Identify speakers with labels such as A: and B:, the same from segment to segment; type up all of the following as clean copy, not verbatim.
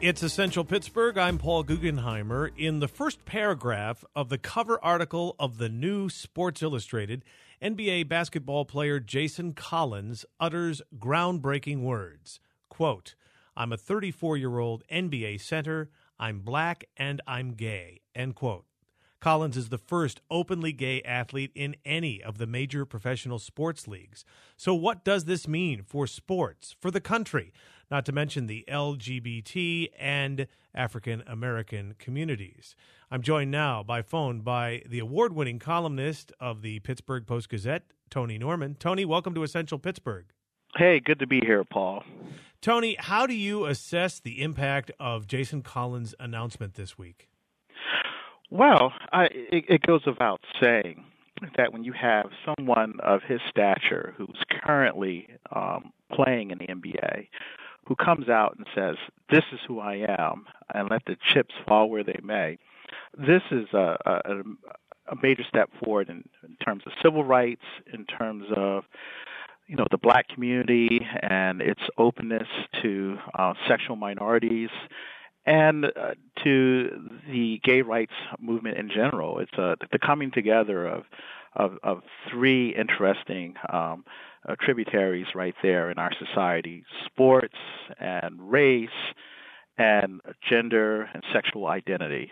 A: It's Essential Pittsburgh. I'm Paul Guggenheimer. In the first paragraph of the cover article of the new Sports Illustrated, NBA basketball player Jason Collins utters groundbreaking words. Quote, "I'm a 34-year-old NBA center. I'm black and I'm gay." End quote. Collins is the first openly gay athlete in any of the major professional sports leagues. So what does this mean for sports, for the country, not to mention the LGBT and African American communities? I'm joined now by phone by the award-winning columnist of the Pittsburgh Post-Gazette, Tony Norman. Tony, welcome to Essential Pittsburgh.
B: Hey, good to be here, Paul.
A: Tony, how do you assess the impact of Jason Collins' announcement this week?
B: Well, it goes without saying that when you have someone of his stature who's currently playing in the NBA, who comes out and says, "This is who I am," and let the chips fall where they may, this is a major step forward in terms of civil rights, in terms of the black community and its openness to sexual minorities, and to the gay rights movement in general. It's the coming together of three interesting tributaries right there in our society: sports and race and gender and sexual identity.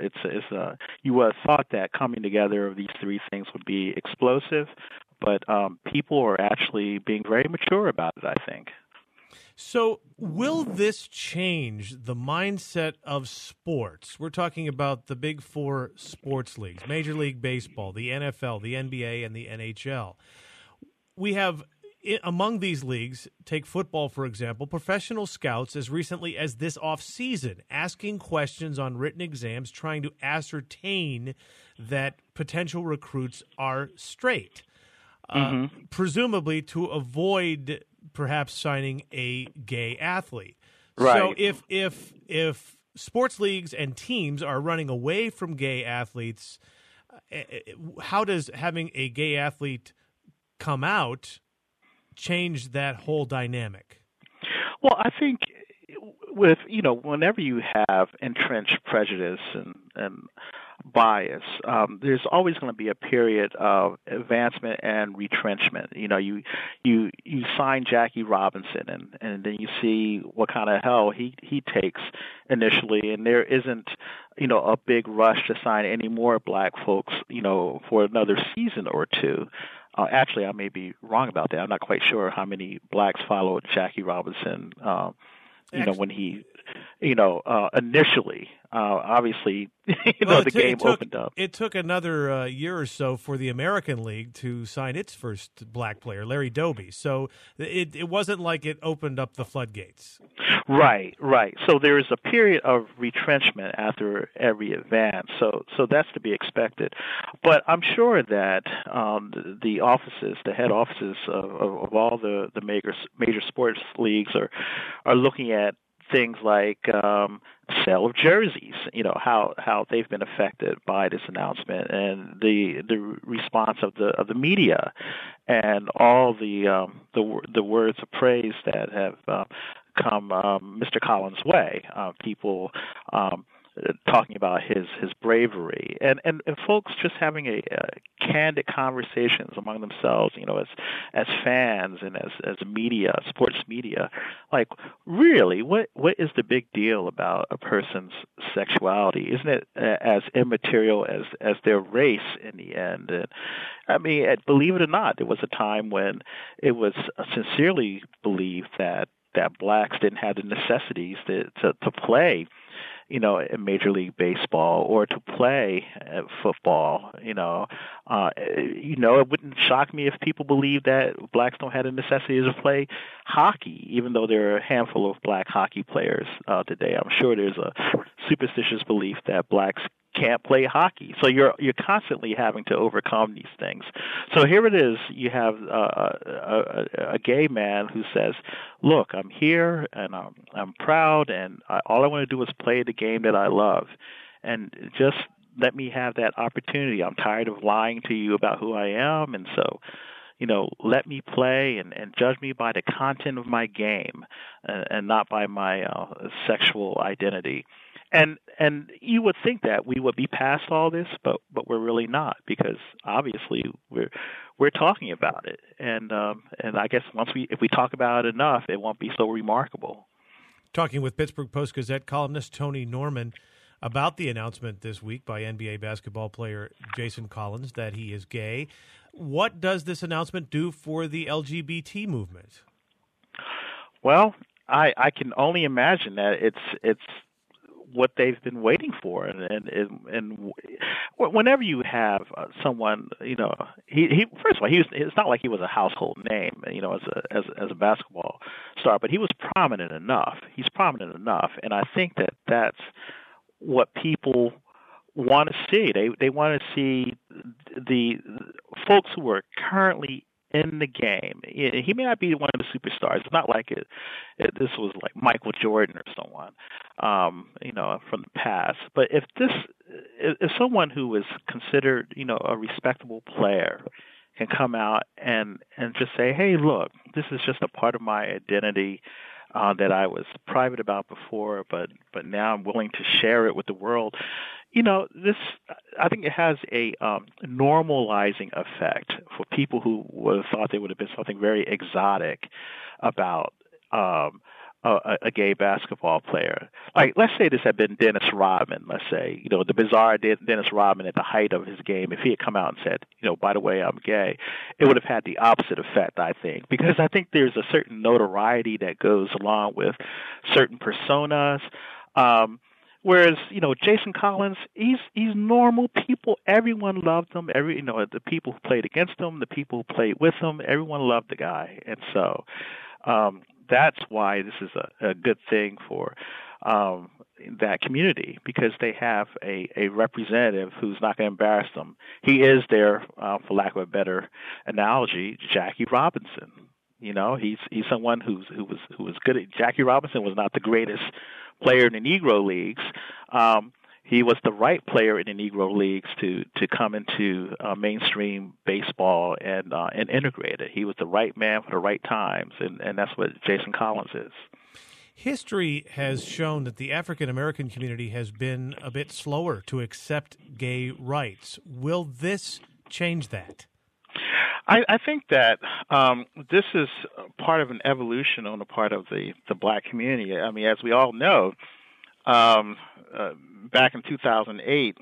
B: You would have thought that coming together of these three things would be explosive, but people are actually being very mature about it, I think.
A: So will this change the mindset of sports? We're talking about the big four sports leagues: Major League Baseball, the NFL, the NBA, and the NHL. We have, among these leagues, take football, for example, professional scouts as recently as this offseason asking questions on written exams, trying to ascertain that potential recruits are straight, presumably to avoid perhaps signing a gay athlete.
B: Right.
A: So if sports leagues and teams are running away from gay athletes, how does having a gay athlete come out change that whole dynamic?
B: Well, I think whenever you have entrenched prejudice and bias, there's always going to be a period of advancement and retrenchment. You sign Jackie Robinson, and then you see what kind of hell he takes initially, and there isn't a big rush to sign any more black folks for another season or two. Actually, I may be wrong about that. I'm not quite sure how many blacks followed Jackie Robinson when he initially, obviously, the game opened up.
A: It took another year or so for the American League to sign its first black player, Larry Doby. So it wasn't like it opened up the floodgates. Right.
B: So there is a period of retrenchment after every advance. So that's to be expected. But I'm sure that the offices, the head offices of all the major sports leagues are looking at things like sale of jerseys, how they've been affected by this announcement, and the response of the media, and all the words of praise that have come Mr. Collins' way. People talking about his bravery, and folks just having a candid conversations among themselves, as fans and as media, sports media, like, really, what is the big deal about a person's sexuality? Isn't it as immaterial as their race in the end? And I mean, believe it or not, there was a time when it was sincerely believed that blacks didn't have the necessities to play in Major League Baseball or to play football. It wouldn't shock me if people believe that blacks don't have the necessity to play hockey, even though there are a handful of black hockey players today. I'm sure there's a superstitious belief that blacks can't play hockey. So you're constantly having to overcome these things. So here it is. You have a gay man who says, "Look, I'm here and I'm proud, and all I want to do is play the game that I love, and just let me have that opportunity. I'm tired of lying to you about who I am, and so." let me play and judge me by the content of my game, and not by my sexual identity. And you would think that we would be past all this, but we're really not, because obviously we're talking about it, and I guess if we talk about it enough, it won't be so remarkable.
A: Talking with Pittsburgh Post-Gazette columnist Tony Norman about the announcement this week by NBA basketball player Jason Collins that he is gay. What does this announcement do for the LGBT movement?
B: Well, I can only imagine that it's what they've been waiting for, and whenever you have someone, he first of all, it's not like he was a household name, as a basketball star, but he was prominent enough. He's prominent enough, and I think that's what people want to see. They want to see the folks who are currently in the game. He may not be one of the superstars. It's not like this was like Michael Jordan or someone, from the past. But if someone who is considered, a respectable player can come out and just say, hey, look, this is just a part of my identity that I was private about before, but now I'm willing to share it with the world. I think it has a normalizing effect for people who would have thought there would have been something very exotic about a gay basketball player. Like, let's say this had been Dennis Rodman, let's say, the bizarre Dennis Rodman at the height of his game. If he had come out and said, by the way, I'm gay, it would have had the opposite effect, I think, because I think there's a certain notoriety that goes along with certain personas. Whereas, Jason Collins, he's normal people. Everyone loved him. The people who played against him, the people who played with him, everyone loved the guy. And so that's why this is a good thing for that community, because they have a representative who's not going to embarrass them. He is their, for lack of a better analogy, Jackie Robinson. He's someone who was good at. Jackie Robinson was not the greatest player in the Negro Leagues. He was the right player in the Negro Leagues to come into mainstream baseball and integrate it. He was the right man for the right times, and that's what Jason Collins is.
A: History has shown that the African American community has been a bit slower to accept gay rights. Will this change that?
B: I think that this is part of an evolution on the part of the black community. I mean, as we all know, back in 2008,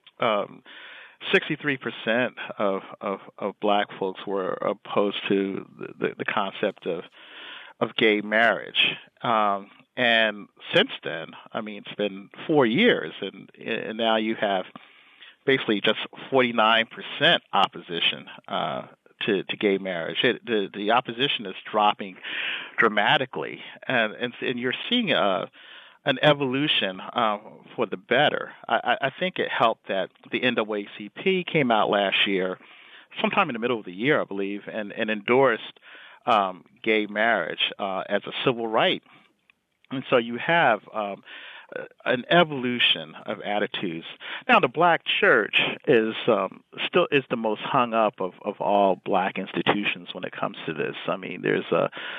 B: 63% of black folks were opposed to the concept of gay marriage. And since then, I mean, it's been 4 years, and now you have basically just 49% opposition to gay marriage. The opposition is dropping dramatically, and you're seeing an evolution for the better. I think it helped that the NAACP came out last year, sometime in the middle of the year, I believe, and endorsed gay marriage as a civil right. And so you have an evolution of attitudes. Now, the black church is still the most hung up of all black institutions when it comes to this. I mean, there's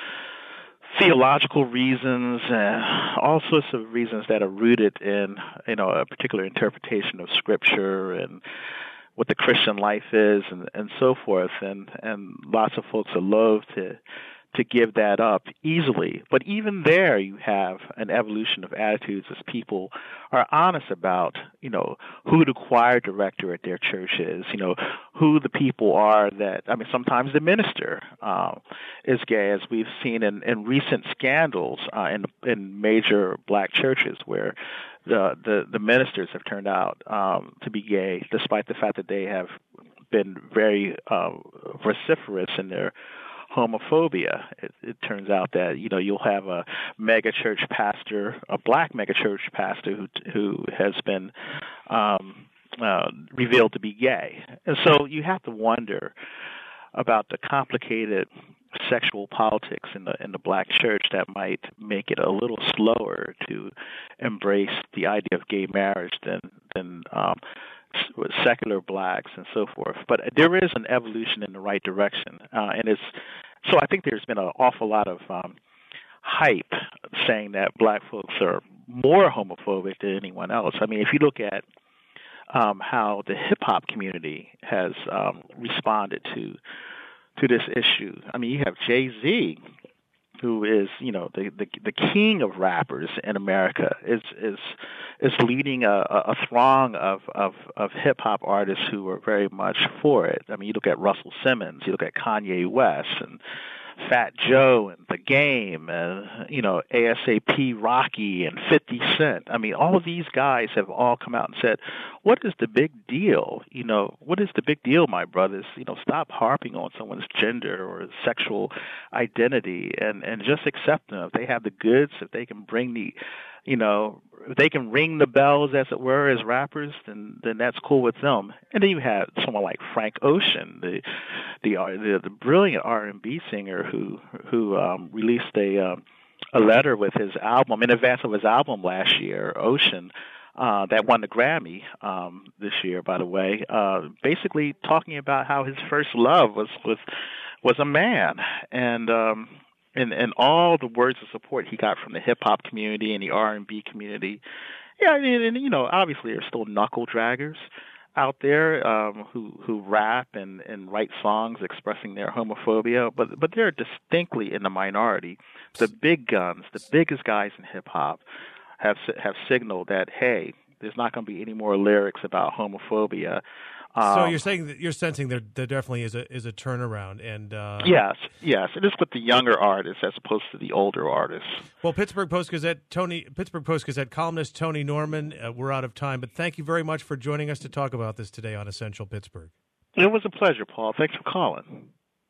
B: theological reasons and all sorts of reasons that are rooted in a particular interpretation of Scripture and what the Christian life is and so forth. And lots of folks are loath to give that up easily. But even there, you have an evolution of attitudes as people are honest about, who the choir director at their church is, who the people are sometimes the minister is gay, as we've seen in recent scandals in major black churches where the ministers have turned out to be gay, despite the fact that they have been very vociferous in their homophobia. It turns out that you'll have a megachurch pastor, a black megachurch pastor who has been revealed to be gay, and so you have to wonder about the complicated sexual politics in the black church that might make it a little slower to embrace the idea of gay marriage than secular blacks and so forth. But there is an evolution in the right direction, and it's so I think there's been an awful lot of hype saying that black folks are more homophobic than anyone else. I mean, if you look at how the hip hop community has responded to this issue, I mean, you have Jay-Z, who is, the king of rappers in America, is leading a throng of hip hop artists who are very much for it. I mean, you look at Russell Simmons, you look at Kanye West, and Fat Joe, and The Game, and ASAP Rocky, and 50 Cent. I mean, all of these guys have all come out and said, "What is the big deal? What is the big deal, my brothers? Stop harping on someone's gender or sexual identity, and just accept them. If they have the goods, if they can bring the, if they can ring the bells, as it were, as rappers, then that's cool with them." And then you have someone like Frank Ocean, the brilliant R&B singer who released a letter with his album in advance of his album last year, Ocean, that won the Grammy this year, by the way, basically talking about how his first love was a man, and all the words of support he got from the hip hop community and the R&B community. Yeah, and obviously there's still knuckle draggers out there who rap and write songs expressing their homophobia, but they're distinctly in the minority. The big guns, the biggest guys in hip hop, have signaled that, hey, there's not going to be any more lyrics about homophobia.
A: So you're saying that you're sensing there definitely is a turnaround, and
B: yes, it is with the younger artists as opposed to the older artists.
A: Well, Pittsburgh Post-Gazette columnist Tony Norman, we're out of time, but thank you very much for joining us to talk about this today on Essential Pittsburgh.
B: It was a pleasure, Paul. Thanks for calling.